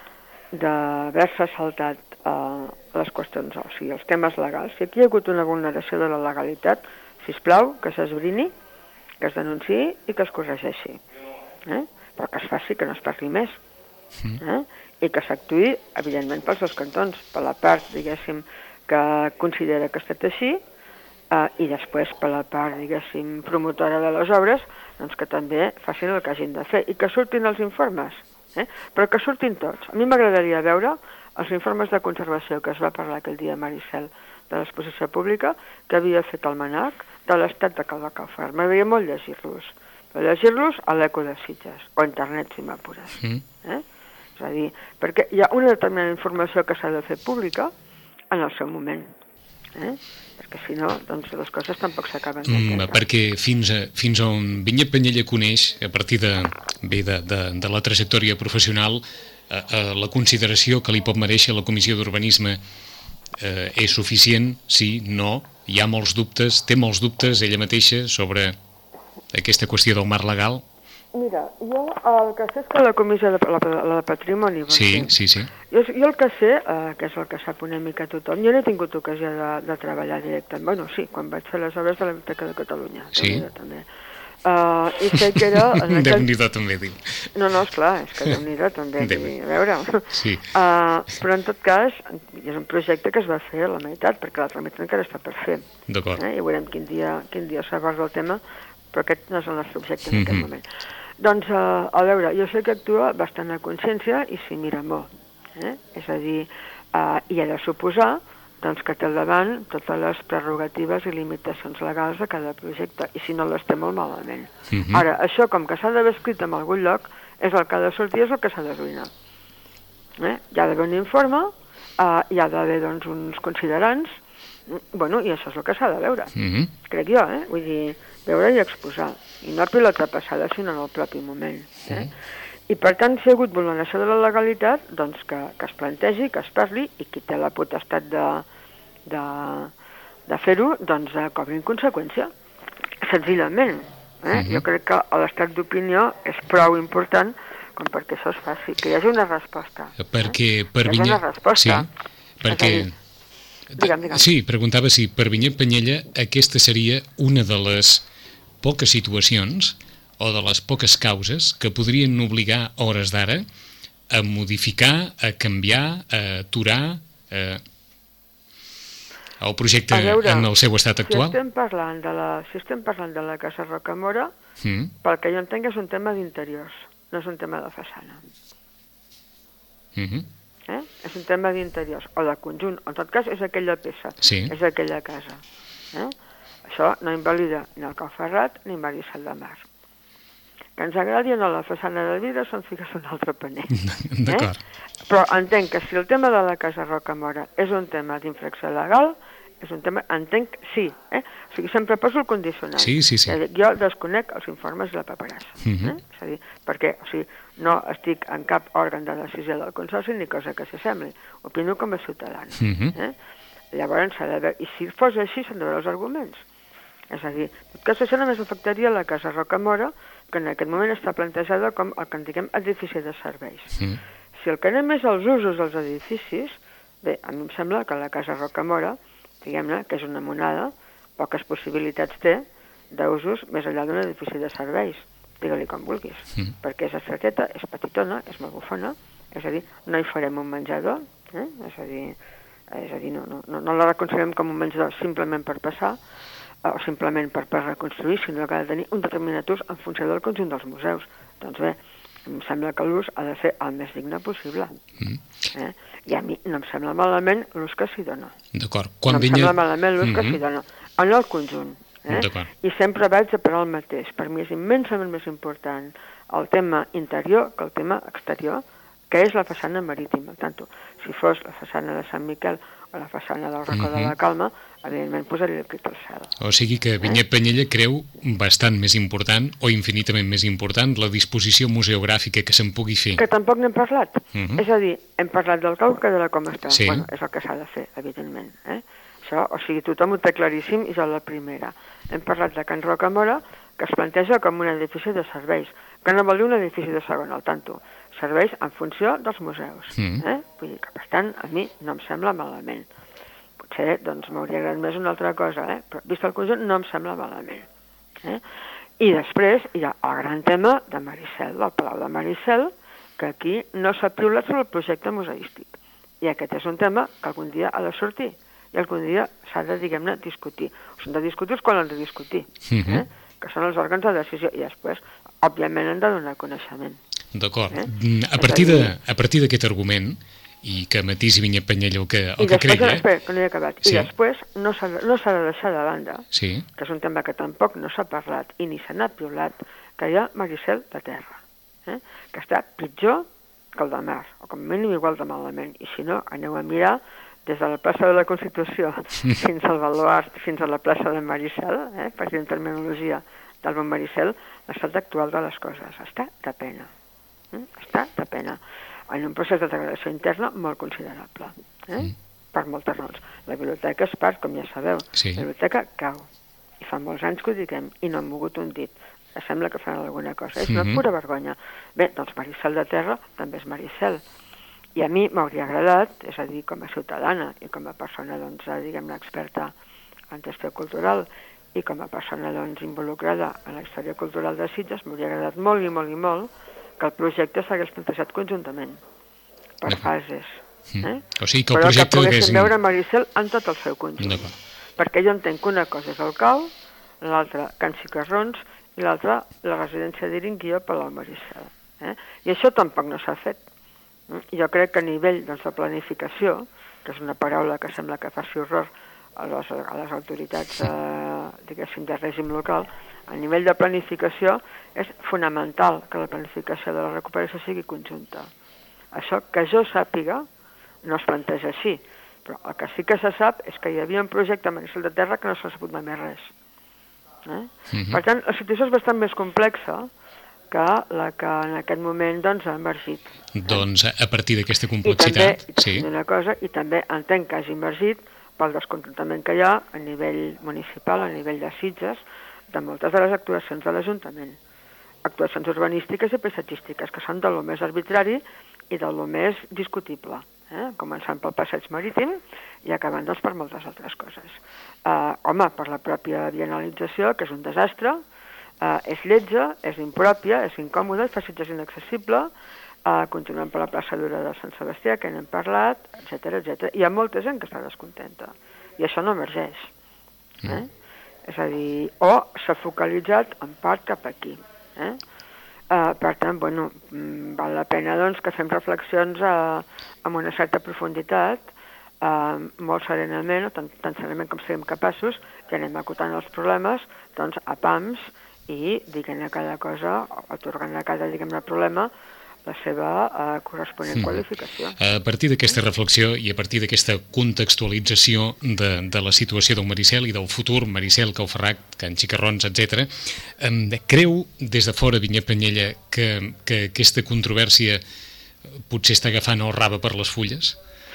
d'haver-se saltat uh, les qüestions, o sigui, els temes legals. Si aquí hi ha hagut una vulneració de la legalitat, sisplau, que s'esbrini, que es denunciï i que es corregeixi. Eh? Però que es faci, que no es parli més. Eh? I que s'actuï, evidentment, pels dos cantons, per la part, diguéssim, que considera que ha estat així, eh, i després per la part, diguéssim, promotora de les obres, doncs que també facin el que hagin de fer i que surtin els informes, eh? Però que surtin tots. A mi m'agradaria veure els informes de conservació que es va parlar aquell dia a Maricel de l'exposició pública que havia fet el MANAC de l'estat de Cal de Calfar. M'agradaria molt llegir-los. Però llegir-los a l'Eco de Sitges o a internet, si m'apures. Mm. Eh? És a dir, perquè hi ha una determinada informació que s'ha de fer pública en el seu moment. Eh? Perquè si no, doncs les coses tampoc s'acaben d'entendre.
Mm, perquè fins, a, fins on Vinyet Penyella coneix, a partir de, bé, de, de, de la trajectòria professional, eh, eh, la consideració que li pot mereixer la Comissió d'Urbanisme eh, és suficient? Sí? No? Hi ha molts dubtes? Té molts dubtes ella mateixa sobre aquesta qüestió del marc legal?
Mira, jo el que sé és que la comissió de, la, la de patrimoni...
Sí,
dir,
sí, sí.
Jo, jo el que sé, eh, que és el que sap una mica tothom, jo no he tingut ocasió de, de treballar directament. Bueno, sí, quan vaig fer les obres de la Biblioteca de Catalunya.
Sí.
També. Uh, I sé que era... Aquell...
Déu-n'hi-do també, diu.
No, no, esclar, és que Déu-n'hi-do també. Dir, a veure...
Sí.
Uh, però en tot cas, és un projecte que es va fer a la meitat, perquè l'altra meitat encara està per fer.
D'acord.
Eh? I veurem quin dia, quin dia s'aborda el tema, però aquest no és el nostre objecte en mm-hmm. aquest moment. Doncs, uh, a veure, jo sé que actua bastant a consciència i s'hi mira molt. Eh? És a dir, uh, i ha de suposar doncs, que té al davant totes les prerrogatives i limitacions legals de cada projecte, i si no les té molt malament. Mm-hmm. Ara, això, com que s'ha d'haver escrit en algun lloc, és el que ha de sortir, és el que s'ha d'esbrinar. Eh? Hi ha d'haver un informe, uh, hi ha d'haver doncs, uns considerants, bueno, i això és el que s'ha de veure, mm-hmm. crec jo, eh? Vull dir, veure i exposar, i no a pilota passada, sinó en el propi moment. Eh? Mm. I per tant, si hi ha hagut vulneració de la legalitat, doncs que, que es plantegi, que es parli, i qui té la potestat de, de, de fer-ho, doncs eh, cobri en conseqüència, senzillament. Eh? Mm-hmm. Jo crec que l'estat d'opinió és prou important com perquè això es faci, que hi hagi una resposta.
Perquè
eh?
per
Vinyet... una resposta.
Sí, perquè...
Digue'm, digue'm.
Sí, preguntava si per Vinyet Penyella aquesta seria una de les poques situacions o de les poques causes que podrien obligar a hores d'ara a modificar, a canviar, a aturar eh, el projecte a veure, en el seu estat actual?
Si estem parlant de la, si estem parlant de la Casa Rocamora, mm. pel que jo entenc és un tema d'interiors, no és un tema de façana.
Mm-hmm.
Eh? És un tema d'interiors, o de conjunt, en tot cas és aquella peça,
sí.
és aquella casa. Eh? Això no invalida ni el Cal Ferrat ni Maricel de Mar. Que ens agradi o no la façana de vidre són figues d'un altre paner.
D'acord.
Eh? Però entenc que si el tema de la Casa Rocamora és un tema d'infracció legal, és un tema, entenc, sí. Eh? O sigui, sempre poso el condicional.
Sí, sí, sí.
Jo desconec els informes i la paperassa. Mm-hmm. eh? És a dir, perquè o sigui, no estic en cap òrgan de decisió del Consorci ni cosa que s'assembli. Opino com a ciutadana. Mm-hmm. eh? Llavors s'ha de veure, i si fos així s'han de veure els arguments. És a dir, que això només afectaria la Casa Rocamora, que en aquest moment està plantejada com el que en diguem edifici de serveis. Mm. Si el que anem és als usos dels edificis, bé, a mi em sembla que la Casa Rocamora, diguem-ne, que és una monada, poques possibilitats té d'usos més enllà d'un edifici de serveis, digue-li com vulguis, mm. perquè és estreteta, és petitona, és magufona, és a dir, no hi farem un menjador, eh? és a dir, és a dir no, no, no la reconstruirem com un menjador simplement per passar, o simplement per, per reconstruir, sinó que ha de tenir un determinat ús en funció del conjunt dels museus. Doncs bé, em sembla que l'ús ha de ser el més digne possible. Mm. Eh? I a mi no em sembla malament l'ús que s'hi dona.
D'acord.
Quan no em
vinya...
sembla malament l'ús mm-hmm. que s'hi dona. En el conjunt. Eh? I sempre vaig a parar el mateix. Per mi és immensament més important el tema interior que el tema exterior, que és la façana marítima. Tant, si fos la façana de Sant Miquel o la façana del Racó mm-hmm. de la Calma, evidentment posaria el crit al cel.
O sigui que Vinyet eh? Penyella creu bastant més important, o infinitament més important, la disposició museogràfica que se'n pugui fer.
Que tampoc n'hem parlat. Mm-hmm. És a dir, hem parlat del cau que de la com està.
Sí.
Bueno, és el que s'ha de fer, evidentment. Eh? Això, o sigui, tothom ho té claríssim i jo la primera. Hem parlat de Can Rocamora, que es planteja com un edifici de serveis, que no vol dir un edifici de segon, al tanto. Serveis en funció dels museus. Mm. Eh? Vull dir que, per tant, a mi no em sembla malament. Potser, doncs, m'hauria agradat més una altra cosa, eh? Però vist el conjunt no em sembla malament. Eh? I després hi ha el gran tema de Maricel, del Palau de Maricel, que aquí no s'ha piulat sobre el projecte museístic. I aquest és un tema que algun dia ha de sortir i algun dia s'ha de, diguem-ne, discutir. S'han de discutir quan han de discutir, eh? que són els òrgans de decisió, i després, òbviament, han de donar coneixement.
D'acord. Eh? A partir de, a partir d'aquest argument, i que matís i Vinyet Penyella el que, el
I
que
després,
creia...
Espera, que no he acabat.
Sí.
I després no s'ha no s'ha de deixar de banda,
sí.
que és un tema que tampoc no s'ha parlat i ni se n'ha piulat, que hi ha Maricel de terra, eh? que està pitjor que el de mar, o com a mínim igual de malament. I si no, aneu a mirar des de la plaça de la Constitució fins al baluart, fins a la plaça de Maricel, eh? per dir en terminologia del bon Maricel, l'estat actual de les coses. Està de pena. Eh? Està de pena. En un procés de degradació interna molt considerable, eh? mm. per moltes raons. La biblioteca és part, com ja sabeu.
Sí.
La biblioteca cau. I fa molts anys que ho diguem, i no han mogut un dit. Sembla que faran alguna cosa. És una mm-hmm. pura vergonya. Bé, doncs Maricel de terra també és Maricel. I a mi m'hauria agradat, és a dir, com a ciutadana i com a persona, doncs, diguem-ne, experta en gestió cultural i com a persona, doncs, involucrada en la història cultural de Sitges, m'hauria agradat molt i molt i molt que el projecte s'hagués plantejat conjuntament, per fases. Eh?
O sigui que el
Però
projecte...
que poguéssim
haguessin...
veure Maricel en tot el seu conjunt. Perquè jo entenc que una cosa és el cau, l'altra Can Cicarrons i l'altra la residència d'Iringuia Palau Maricel. Eh? I això tampoc no s'ha fet. Jo crec que a nivell, doncs, de planificació, que és una paraula que sembla que faci horror a les, a les autoritats eh, diguéssim, de règim local, a nivell de planificació és fonamental que la planificació de la recuperació sigui conjunta. Això, que jo sàpiga, no es planteja així, però el que sí que se sap és que hi havia un projecte a Maricel de Terra que no s'ha sabut mai més res. Eh? Mm-hmm. Per tant, la situació és bastant més complexa que la que en aquest moment doncs, ha emergit.
Doncs a partir d'aquesta complexitat...
I també, sí. una cosa, i també entenc que hagi emergit pel descontentament que hi ha a nivell municipal, a nivell de Sitges, de moltes de les actuacions de l'Ajuntament. Actuacions urbanístiques i paisatgístiques, que són de lo més arbitrari i de lo més discutible, eh? començant pel passeig marítim i acabant doncs, per moltes altres coses. Uh, home, per la pròpia bienalització, que és un desastre, Uh, és lletja, és impròpia, és incòmoda, és Sitges inaccessible, uh, continuem per la plaça Dura de Sant Sebastià, que n'hem parlat, etcètera, etcètera. Hi ha molta gent que està descontenta, i això no emergeix. Eh? Mm. És a dir, o s'ha focalitzat en part cap aquí. Eh? Uh, per tant, bueno, val la pena doncs, que fem reflexions uh, amb una certa profunditat, uh, molt serenament, o tan, tan serenament com siguem capaços, que anem acotant els problemes doncs, a pams, i diguem a cada cosa, atorgant a cada diguem problema la seva uh, corresponent mm. qualificació.
A partir d'aquesta reflexió i a partir d'aquesta contextualització de, de la situació del Maricel i del futur Maricel, Cauferrac, Can Cicarrons, etcètera, um, creu des de fora, Vinyet Penyella, que, que aquesta controvèrsia potser està agafant el rave per les fulles?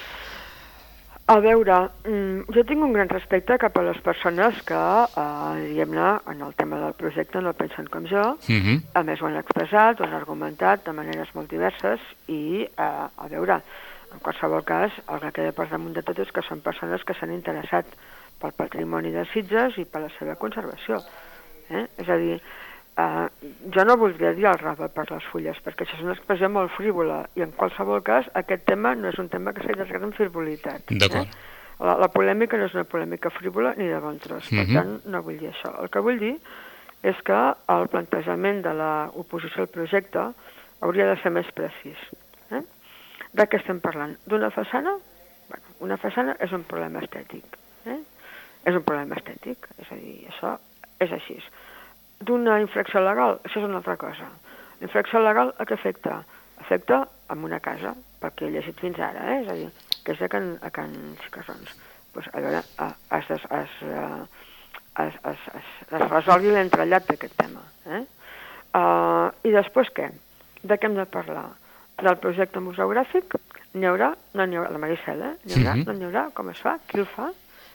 A veure, jo tinc un gran respecte cap a les persones que, eh, diguem-ne, en el tema del projecte no pensen com jo, uh-huh. a més ho han expressat, ho han argumentat de maneres molt diverses i, eh, a veure, en qualsevol cas, el que queda per damunt de tot és que són persones que s'han interessat pel patrimoni de Sitges i per la seva conservació. Eh? És a dir, Uh, jo no voldria dir el rave per les fulles, perquè això és una expressió molt frívola, i en qualsevol cas aquest tema no és un tema que s'ha allargat en frivolitat.
D'acord.
Eh? La, la polèmica no és una polèmica frívola ni de bon tros, per mm-hmm. tant no vull dir això. El que vull dir és que el plantejament de l'oposició al projecte hauria de ser més precís. Eh? De què estem parlant? D'una façana? Bueno, una façana és un problema estètic. Eh? És un problema estètic, és a dir, això és així. D'una infracció legal, això és una altra cosa. Infracció legal a què afecta? Afecta a una casa, pel que he llegit fins ara, eh? És a dir, que és a Can, a Can Cicarrons. Pues, a veure, es, es, es, es, es, es, es resolgui l'entrellat d'aquest tema. Eh? Uh, I després què? De què hem de parlar? Del projecte museogràfic? N'hi haurà? No n'hi haurà. La Maricel, eh? N'hi haurà? Mm-hmm. No n'hi haurà? Com es fa? Qui el fa?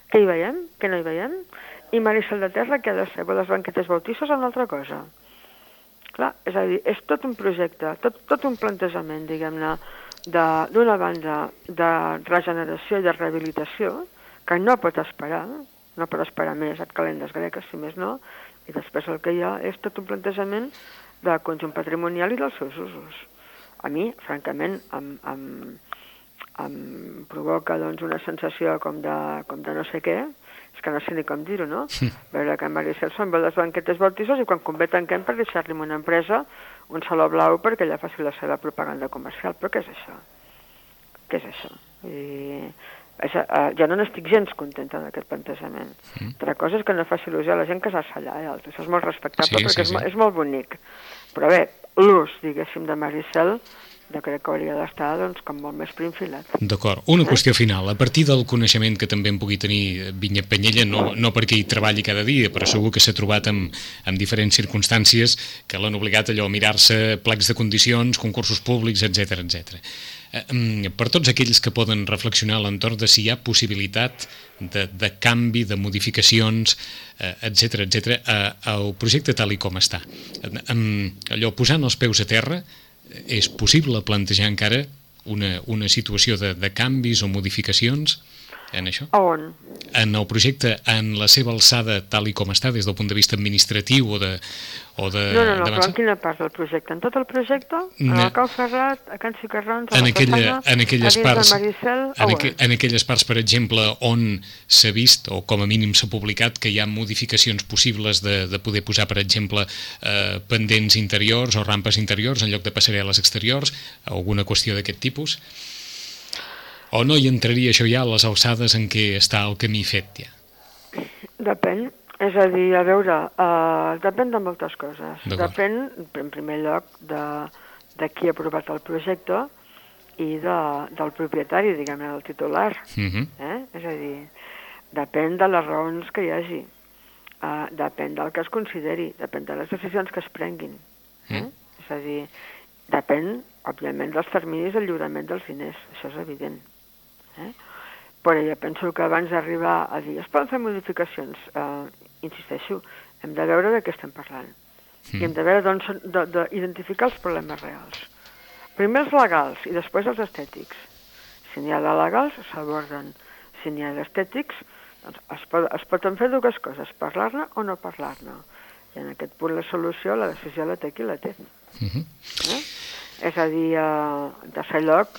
què hi veiem, què no hi veiem, i Maricel de Terra què ha de ser? Les banquetes bautisses o una altra cosa? Clar, és a dir, és tot un projecte, tot, tot un plantejament, diguem-ne, d'una banda de regeneració i de rehabilitació, que no pot esperar, no pot esperar més et calendes greques, si més no, i després el que hi ha és tot un plantejament de conjunt patrimonial i dels seus usos. A mi, francament, em, em, em provoca doncs, una sensació com de, com de no sé què, és que no sé ni com dir-ho, no? Sí. Veure que en Maricel són les banquetes bautisses i quan convé tanquem per deixar-li una empresa un saló blau perquè ella faci la seva propaganda comercial. Però què és això? Què és això? I... És, uh, jo no n'estic gens contenta d'aquest plantejament. Mm. Altra cosa és que no faci il·lusió a la gent que s'ha allà, eh? Això és molt respectable, sí, perquè sí, és, sí. és molt bonic. Però bé, l'ús, diguéssim, de Maricel, jo crec que hauria d'estar doncs, com molt més prinfilat.
D'acord. Una eh? qüestió final. A partir del coneixement que també en pugui tenir Vinyet Penyella, no, no perquè hi treballi cada dia, però segur que s'ha trobat en, en diferents circumstàncies que l'han obligat allò a mirar-se plecs de condicions, concursos públics, etcètera, etcètera. Eh, per tots aquells que poden reflexionar a l'entorn de si hi ha possibilitat de, de canvi, de modificacions, eh, etcètera, etcètera, eh, el projecte tal i com està. Eh, allò, posant els peus a terra, és possible plantejar encara una, una situació de, de canvis o modificacions en això?
A on?
En el projecte, en la seva alçada tal i com està, des del punt de vista administratiu o de... O de
no, no, no, però en quina part del projecte? En tot el projecte? En el Cau Ferrat, a Can Cicarrons, a la Façana,
en aquelles
a dins
parts,
de Maricel,
en, aqu en aquelles parts, per exemple, on s'ha vist, o com a mínim s'ha publicat, que hi ha modificacions possibles de, de poder posar, per exemple, eh, pendents interiors o rampes interiors en lloc de passarel·les exteriors, alguna qüestió d'aquest tipus? O no hi entraria això ja a les alçades en què està el camí fet ja?
Depèn. És a dir, a veure, uh, depèn de moltes coses. Depèn, en primer lloc, de, de qui ha aprovat el projecte i de, del propietari, diguem-ne, del titular. Uh-huh. eh? És a dir, depèn de les raons que hi hagi, uh, depèn del que es consideri, depèn de les decisions que es prenguin. Eh? Uh-huh. És a dir, depèn, òbviament, dels terminis del lliurament dels diners, això és evident. Eh? Però jo penso que abans d'arribar a dir es poden fer modificacions, eh, insisteixo, hem de veure de què estem parlant. Mm. I hem de veure d'identificar els problemes reals. Primer els legals i després els estètics. Si n'hi ha de legals, s'aborden. Si n'hi ha d'estètics, doncs es, pot, es poden fer dues coses, parlar-ne o no parlar-ne. I en aquest punt la solució, la decisió la té qui la té. Mm-hmm. eh? És a dir, eh, en tercer lloc,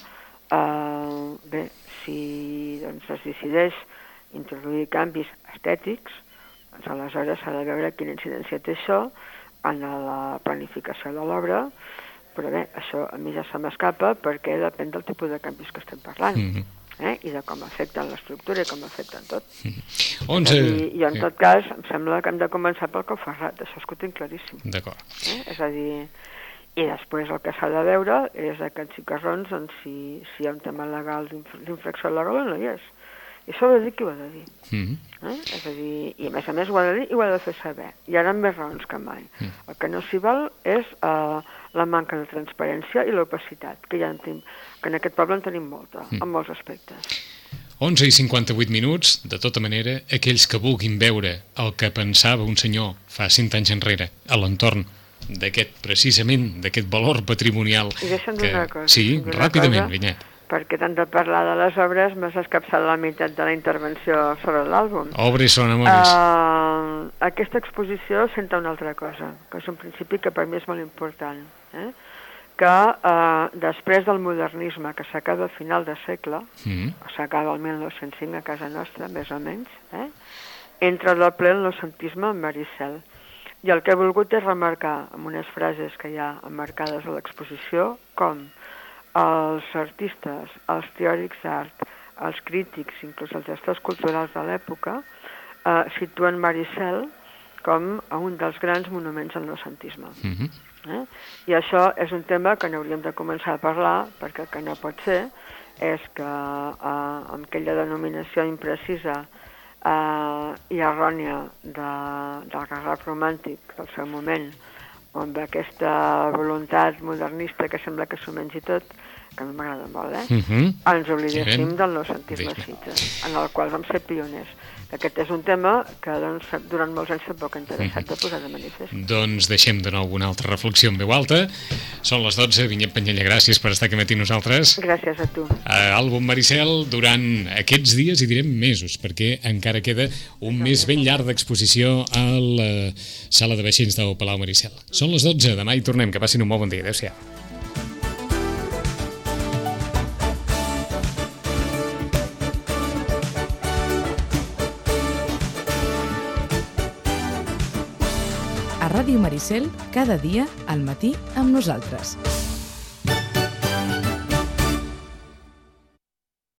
eh, bé, si doncs, es decideix introduir canvis estètics, doncs aleshores s'ha de veure quina incidència té això en la planificació de l'obra, però bé, això a mi ja se m'escapa perquè depèn del tipus de canvis que estem parlant, mm-hmm. eh? I de com afecten l'estructura i com afecten tot. Mm-hmm. onze... I, I en tot cas, em sembla que hem de començar pel Cau Ferrat, això és que ho tinc claríssim.
D'acord.
Eh? És a dir... I després el que s'ha de veure és aquests cicarrons on si, si hi ha un tema legal d'infracció legal o no hi és. I això ho ha de dir qui ho ha de dir. Mm-hmm. eh? És a dir, i a més a més ho ha de dir i ho ha de fer saber. I ara amb més raons que mai. Mm. El que no s'hi val és uh, la manca de transparència i l'opacitat, que, ja en tenim, que en aquest poble en tenim molta, mm. en molts aspectes.
onze i cinquanta-vuit minuts, de tota manera, aquells que vulguin veure el que pensava un senyor fa cent anys enrere a l'entorn d'aquest, precisament, d'aquest valor patrimonial.
I deixa'm dir una cosa.
Sí, ràpidament, Vinyet.
Perquè tant de parlar de les obres m'has escapçat la meitat de la intervenció sobre l'àlbum.
Obres són amores.
Uh, aquesta exposició senta una altra cosa, que és un principi que per mi és molt important. Eh? Que uh, després del modernisme, que s'acaba a final de segle, mm. s'acaba el mil nou-cents cinc a casa nostra, més o menys, eh? entra de ple el noucentisme en Maricel. I el que he volgut és remarcar, amb unes frases que hi ha emmarcades a l'exposició, com els artistes, els teòrics d'art, els crítics, inclús els gestors culturals de l'època, eh, situen Maricel com un dels grans monuments al noucentisme. Mm-hmm. eh? I això és un tema que n'hauríem de començar a parlar, perquè el que no pot ser és que eh, amb aquella denominació imprecisa Uh, i errònia de, del garraf romàntic del seu moment, amb aquesta voluntat modernista que sembla que s'ho mengi tot, que a mi m'agrada molt, eh?
Uh-huh.
Ens oblidéssim del noucentisme, en el qual vam ser pioners. Aquest és un tema que doncs, durant molts anys tampoc ha interessat de posar de manifest.
Doncs deixem de nou una altra reflexió en veu alta. Són les dotze. Vinyet Penyella, gràcies per estar aquí matí nosaltres.
Gràcies a tu.
Àlbum Maricel, durant aquests dies, i direm mesos, perquè encara queda un mes ben llarg d'exposició a la sala de vaixells del Palau Maricel. Són les dotze. Demà hi tornem. Que passin un molt bon dia. Adéu-siau.
A Ràdio Maricel, cada dia al matí amb nosaltres.